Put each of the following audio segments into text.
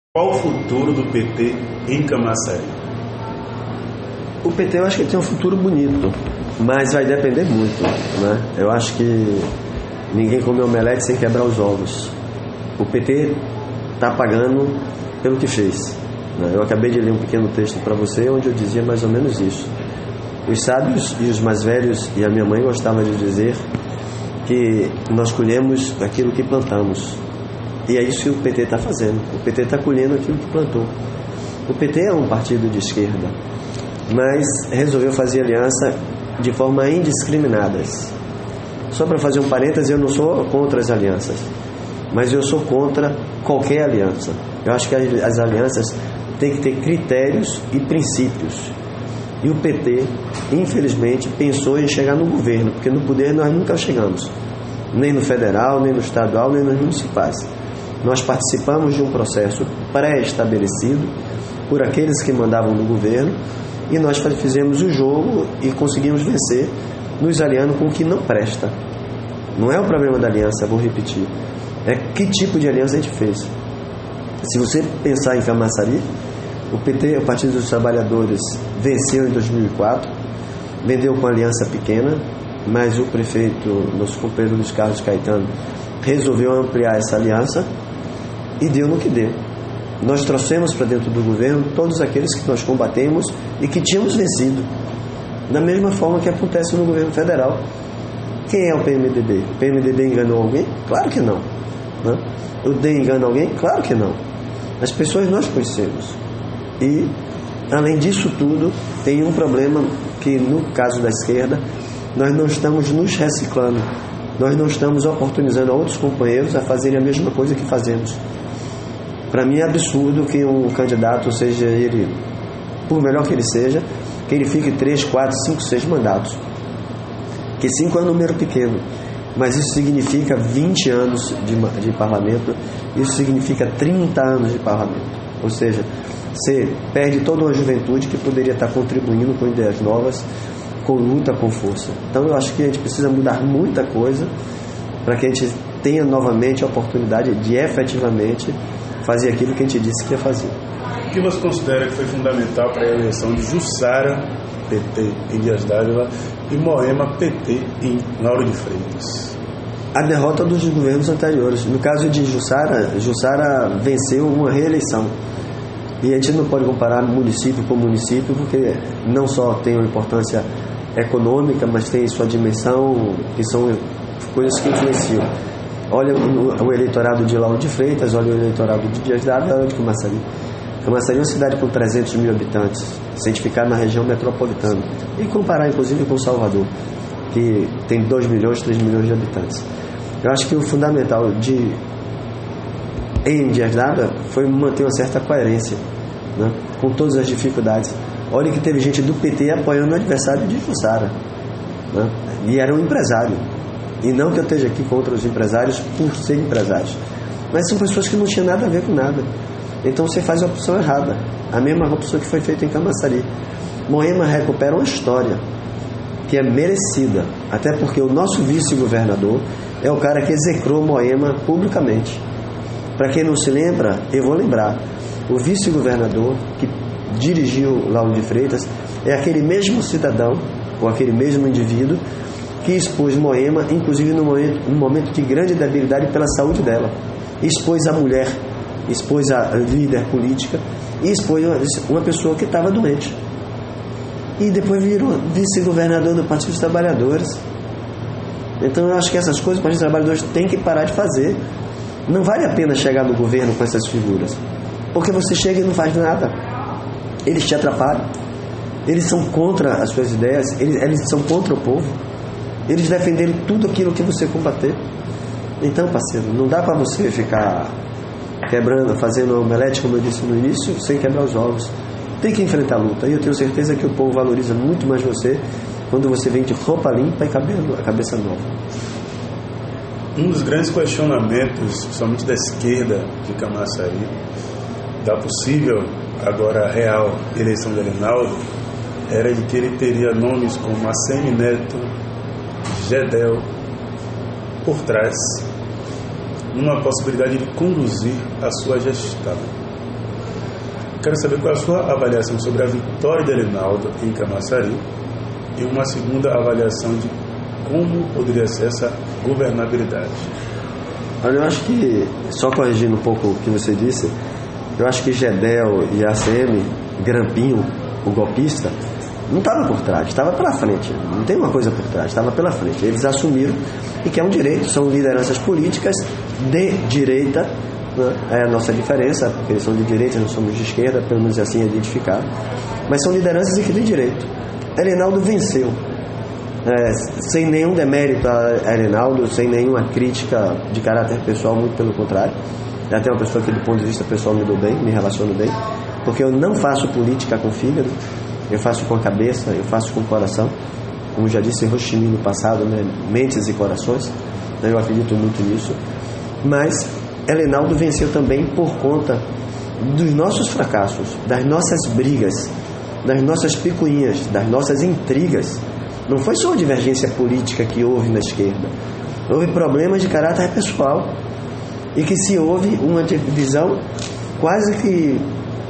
Qual o futuro do PT em Camaçari? O PT eu acho que tem um futuro bonito, mas vai depender muito, né? Eu acho que ninguém come omelete sem quebrar os ovos. O PT está pagando pelo que fez, né? Eu acabei de ler um pequeno texto para você onde eu dizia mais ou menos isso. Os sábios e os mais velhos e a minha mãe gostavam de dizer que nós colhemos aquilo que plantamos. E é isso que o PT está fazendo. O PT está colhendo aquilo que plantou. O PT é um partido de esquerda, mas resolveu fazer aliança de forma indiscriminada. Só para fazer um parêntese, eu não sou contra as alianças, mas eu sou contra qualquer aliança. Eu acho que as alianças têm que ter critérios e princípios. E o PT, infelizmente, pensou em chegar no governo, porque no poder nós nunca chegamos, nem no federal, nem no estadual, nem nos municipais. Nós participamos de um processo pré-estabelecido por aqueles que mandavam no governo e nós fizemos o jogo e conseguimos vencer, nos aliando com o que não presta. Não é o problema da aliança, vou repetir, é que tipo de aliança a gente fez. Se você pensar em Camaçari, o PT, o Partido dos Trabalhadores, venceu em 2004, vendeu com aliança pequena, mas o prefeito, nosso companheiro Luiz Carlos Caetano, resolveu ampliar essa aliança e deu no que deu. Nós trouxemos para dentro do governo todos aqueles que nós combatemos e que tínhamos vencido, da mesma forma que acontece no governo federal. Quem é o PMDB? O PMDB enganou alguém? Claro que não, né? O DEM engana alguém? Claro que não. As pessoas nós conhecemos. E, além disso tudo, tem um problema que, no caso da esquerda, nós não estamos nos reciclando. Nós não estamos oportunizando a outros companheiros a fazerem a mesma coisa que fazemos. Para mim é absurdo que um candidato, seja ele, por melhor que ele seja, que ele fique 3, 4, 5, 6 mandatos. Que 5 é um número pequeno, mas isso significa 20 anos de parlamento, isso significa 30 anos de parlamento. Ou seja, você perde toda uma juventude que poderia estar contribuindo com ideias novas, com luta, com força. Então eu acho que a gente precisa mudar muita coisa para que a gente tenha novamente a oportunidade de efetivamente fazer aquilo que a gente disse que ia fazer. O que você considera que foi fundamental para a eleição de Jussara, PT, em Dias Dávila, e Moema, PT, em Lauro de Freitas? A derrota dos governos anteriores. No caso de Jussara venceu uma reeleição. E a gente não pode comparar município com município, porque não só tem uma importância econômica, mas tem sua dimensão, que são coisas que influenciam. Olha o eleitorado de Lauro de Freitas, olha o eleitorado de Dias Dávila, olha de Camaçari. Camaçari é uma cidade com 300 mil habitantes, se a gente ficar na região metropolitana. E comparar, inclusive, com Salvador, que tem 2 milhões, 3 milhões de habitantes. Eu acho que o fundamental em Dias Dávila foi manter uma certa coerência, né, com todas as dificuldades. Olha que teve gente do PT apoiando o adversário de Jussara, né, e era um empresário. E não que eu esteja aqui contra os empresários por ser empresários, mas são pessoas que não tinham nada a ver com nada. Então você faz a opção errada, a mesma opção que foi feita em Camaçari. Moema recupera uma história que é merecida, até porque o nosso vice-governador é o cara que execrou Moema publicamente. Para quem não se lembra, eu vou lembrar. O vice-governador que dirigiu Lauro de Freitas é aquele mesmo cidadão, ou aquele mesmo indivíduo, que expôs Moema, inclusive num momento de grande debilidade pela saúde dela. Expôs a mulher, expôs a líder política e expôs uma pessoa que estava doente. E depois virou vice-governador do Partido dos Trabalhadores. Então eu acho que essas coisas o Partido dos Trabalhadores tem que parar de fazer. Não vale a pena chegar no governo com essas figuras, porque você chega e não faz nada. Eles te atrapalham, eles são contra as suas ideias, eles são contra o povo, eles defenderam tudo aquilo que você combater. Então, parceiro, não dá para você ficar quebrando, fazendo omelete, como eu disse no início, sem quebrar os ovos. Tem que enfrentar a luta, e eu tenho certeza que o povo valoriza muito mais você quando você vem de roupa limpa e a cabeça nova. Um dos grandes questionamentos, somente da esquerda de Camaçari, da possível, agora real, eleição de Arenaldo, era de que ele teria nomes como Assemi Neto, Gedel, por trás, numa possibilidade de conduzir a sua gestão. Quero saber qual é a sua avaliação sobre a vitória de Arenaldo em Camaçari e uma segunda avaliação de como poderia ser essa governabilidade. Olha, eu acho que, só corrigindo um pouco o que você disse, eu acho que Gedel e ACM, Grampinho, o golpista, não estava por trás, estava pela frente. Não tem uma coisa por trás, estava pela frente. Eles assumiram, e que é um direito, são lideranças políticas de direita, né? É a nossa diferença, porque eles são de direita, nós somos de esquerda, pelo menos assim identificado. Mas são lideranças e que têm direito. Arenaldo venceu. Sem nenhum demérito a Arenaldo, sem nenhuma crítica de caráter pessoal, muito pelo contrário. É até uma pessoa que do ponto de vista pessoal me dou bem, me relaciono bem, porque eu não faço política com fígado, eu faço com a cabeça, eu faço com o coração, como já disse Ho Chi Minh no passado, né? Mentes e corações, eu acredito muito nisso. Mas Arenaldo venceu também por conta dos nossos fracassos, das nossas brigas, das nossas picuinhas, das nossas intrigas. Não foi só uma divergência política que houve na esquerda. Houve problemas de caráter pessoal. E que se houve uma divisão quase que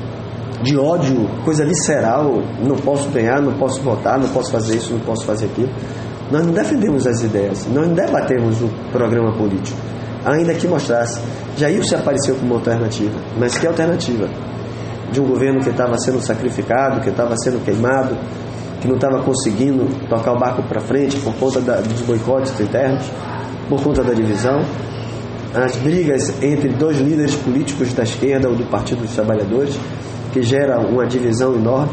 de ódio, coisa visceral. Não posso ganhar, não posso votar, não posso fazer isso, não posso fazer aquilo. Nós não defendemos as ideias, nós não debatemos o programa político. Ainda que mostrasse. Jair se apareceu como alternativa. Mas que alternativa? De um governo que estava sendo sacrificado, que estava sendo queimado, que não estava conseguindo tocar o barco para frente por conta dos boicotes internos, por conta da divisão, as brigas entre dois líderes políticos da esquerda ou do Partido dos Trabalhadores, que gera uma divisão enorme.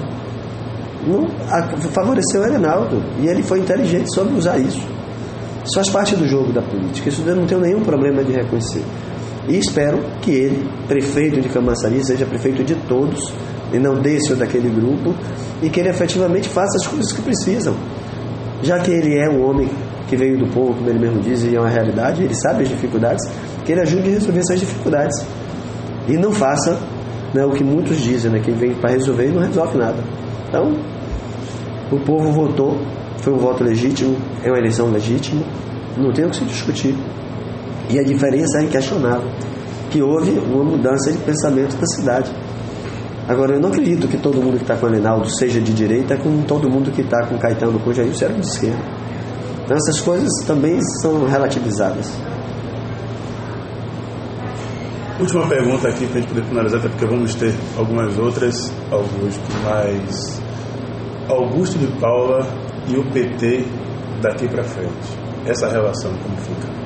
Não favoreceu o Arenaldo, e ele foi inteligente sobre usar isso. Isso faz parte do jogo da política, isso eu não tenho nenhum problema de reconhecer. E espero que ele, prefeito de Camaçari, seja prefeito de todos e não desse ou daquele grupo, e que ele efetivamente faça as coisas que precisam, já que ele é um homem que veio do povo, como ele mesmo diz, e é uma realidade, ele sabe as dificuldades, que ele ajude a resolver essas dificuldades e não faça, né, o que muitos dizem, né, que vem para resolver e não resolve nada. Então o povo votou, foi um voto legítimo, é uma eleição legítima, não tem o que se discutir, e a diferença é inquestionável, que houve uma mudança de pensamento da cidade. Agora, eu não acredito que todo mundo que está com o Arenaldo seja de direita, como todo mundo que está com Caetano, com Jair, era de esquerda. Então, essas coisas também são relativizadas. Última pergunta aqui, para a gente poder finalizar, até porque vamos ter algumas outras, Augusto, mas Augusto de Paula e o PT daqui para frente, essa relação como fica?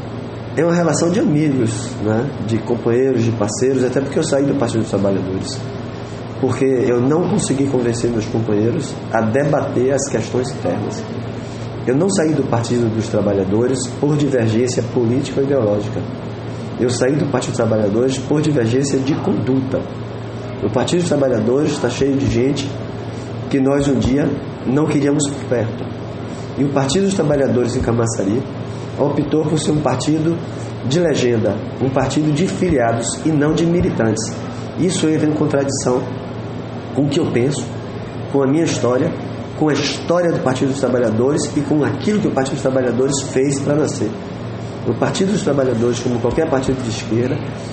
É uma relação de amigos, né? De companheiros, de parceiros, até porque eu saí do Partido dos Trabalhadores. Porque eu não consegui convencer meus companheiros a debater as questões internas. Eu não saí do Partido dos Trabalhadores por divergência política ou ideológica. Eu saí do Partido dos Trabalhadores por divergência de conduta. O Partido dos Trabalhadores está cheio de gente que nós um dia não queríamos por perto. E o Partido dos Trabalhadores em Camaçari optou por ser um partido de legenda, um partido de filiados e não de militantes. Isso entra em contradição com o que eu penso, com a minha história, com a história do Partido dos Trabalhadores e com aquilo que o Partido dos Trabalhadores fez para nascer. O Partido dos Trabalhadores, como qualquer partido de esquerda,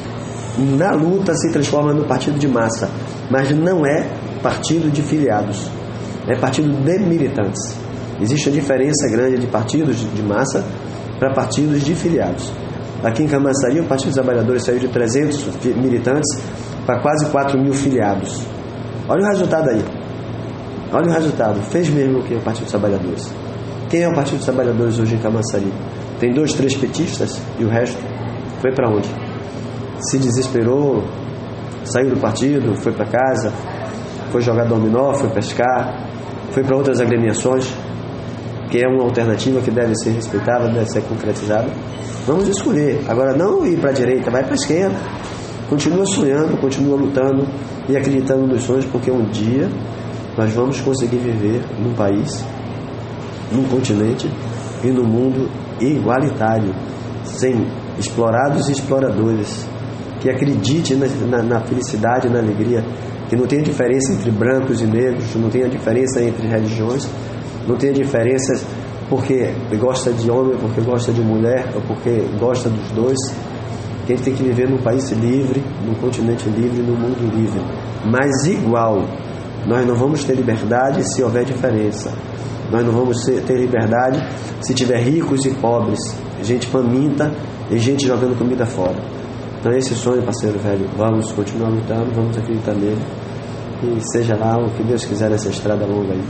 na luta se transforma no partido de massa, mas não é partido de filiados, é partido de militantes. Existe uma diferença grande de partidos de massa para partidos de filiados. Aqui em Camaçari, o Partido dos Trabalhadores saiu de 300 militantes para quase 4.000 filiados. Olha o resultado aí. Olha o resultado. Fez mesmo o que o Partido dos Trabalhadores. Quem é o Partido dos Trabalhadores hoje em Camaçari? Tem 2, 3 petistas e o resto foi para onde? Se desesperou, saiu do partido, foi para casa, foi jogar dominó, foi pescar, foi para outras agremiações, que é uma alternativa que deve ser respeitada, deve ser concretizada. Vamos escolher. Agora, não ir para a direita, vai para a esquerda. Continua sonhando, continua lutando e acreditando nos sonhos, porque um dia nós vamos conseguir viver num país, num continente e num mundo igualitário, sem explorados e exploradores, que acredite na felicidade, na alegria, que não tenha diferença entre brancos e negros, não tenha diferença entre religiões, não tenha diferença porque gosta de homem, porque gosta de mulher, ou porque gosta dos dois. que a gente tem que viver num país livre, num continente livre, num mundo livre, mas igual. Nós não vamos ter liberdade se houver diferença. Nós não vamos ter liberdade se tiver ricos e pobres, gente faminta e gente jogando comida fora. Então esse sonho, parceiro velho, vamos continuar lutando, vamos acreditar nele, e seja lá o que Deus quiser nessa estrada longa aí.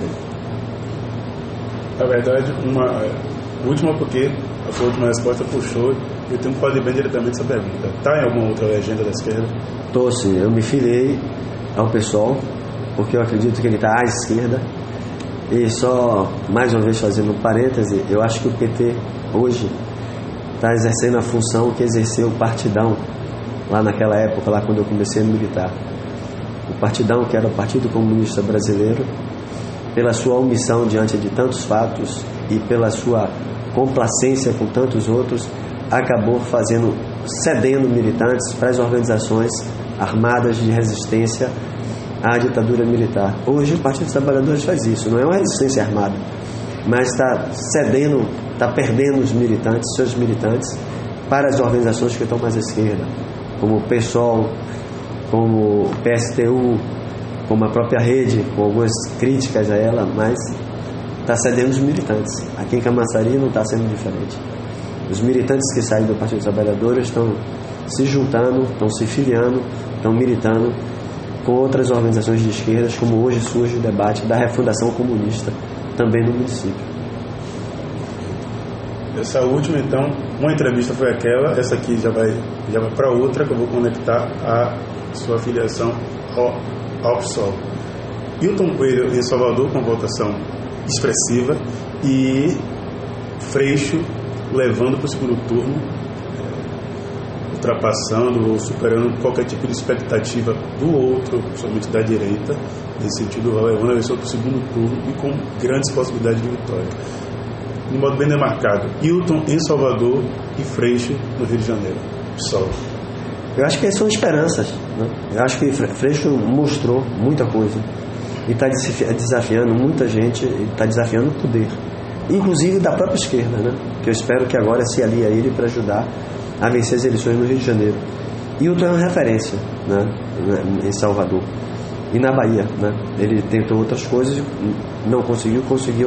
Na verdade, uma última, porque a sua última resposta puxou, eu tenho que fazer bem diretamente essa pergunta. Está em alguma outra legenda da esquerda? Estou sim, eu me filiei ao PSOL, porque eu acredito que ele está à esquerda. E só, mais uma vez fazendo um parêntese, eu acho que o PT hoje está exercendo a função que exerceu o Partidão lá naquela época, lá quando eu comecei a militar. O Partidão, que era o Partido Comunista Brasileiro, pela sua omissão diante de tantos fatos e pela sua complacência com tantos outros, acabou cedendo militantes para as organizações armadas de resistência à ditadura militar. Hoje o Partido dos Trabalhadores faz isso, não é uma resistência armada, mas está cedendo, está perdendo os militantes, seus militantes, para as organizações que estão mais à esquerda, como o PSOL, como o PSTU, como a própria rede, com algumas críticas a ela, mas está cedendo os militantes. Aqui em Camaçari não está sendo diferente. Os militantes que saem do Partido dos Trabalhadores estão se juntando, estão se filiando, estão militando com outras organizações de esquerdas, como hoje surge o debate da refundação comunista também no município. Essa última, então, uma entrevista foi aquela, essa aqui já vai para outra, que eu vou conectar a sua filiação ao PSOL. Hilton Coelho em Salvador com votação expressiva e Freixo levando para o segundo turno, ultrapassando ou superando qualquer tipo de expectativa do outro, somente da direita, nesse sentido, levando a eleição para o segundo turno e com grandes possibilidades de vitória. De modo bem demarcado, Hilton em Salvador e Freixo no Rio de Janeiro. PSOL. Eu acho que são esperanças, né? Eu acho que Freixo mostrou muita coisa e está desafiando muita gente, está desafiando o poder, inclusive da própria esquerda, né? Que eu espero que agora se alie a ele para ajudar a vencer as eleições no Rio de Janeiro. Hilton é uma referência, né? Em Salvador e na Bahia, né? Ele tentou outras coisas, não conseguiu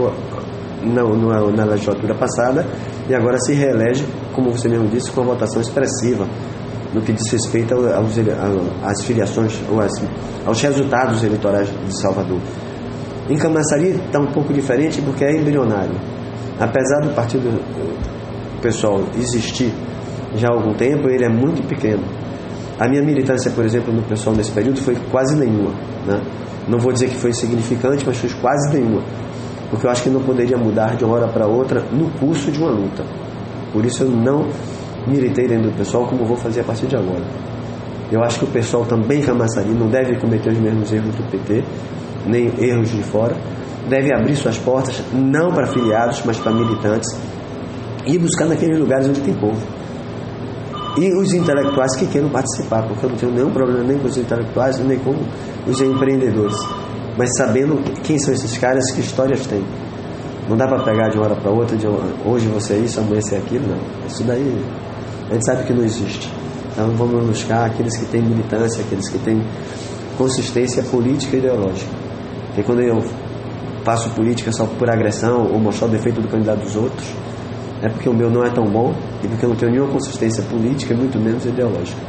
na legislatura passada e agora se reelege, como você mesmo disse, com uma votação expressiva no que diz respeito às filiações, aos resultados eleitorais de Salvador. Em Camaçari está um pouco diferente porque é embrionário. Apesar do Partido Pessoal existir já há algum tempo, ele é muito pequeno. A minha militância, por exemplo, no Pessoal nesse período foi quase nenhuma, né? Não vou dizer que foi insignificante, mas foi quase nenhuma, porque eu acho que não poderia mudar de uma hora para outra no curso de uma luta. Por isso eu não militei dentro do PSOL como vou fazer a partir de agora. Eu acho que o PSOL também, Camaçari, não deve cometer os mesmos erros do PT, nem erros de fora. Deve abrir suas portas, não para afiliados, mas para militantes, e buscar naqueles lugares onde tem povo. E os intelectuais que queiram participar, porque eu não tenho nenhum problema nem com os intelectuais, nem com os empreendedores, mas sabendo quem são esses caras, que histórias têm. Não dá para pegar de uma hora para outra, de hoje você é isso, amanhã você é aquilo, não. Isso daí a gente sabe que não existe. Então vamos buscar aqueles que têm militância, aqueles que têm consistência política e ideológica. Porque quando eu faço política só por agressão ou mostrar o defeito do candidato dos outros, é porque o meu não é tão bom e porque eu não tenho nenhuma consistência política e muito menos ideológica.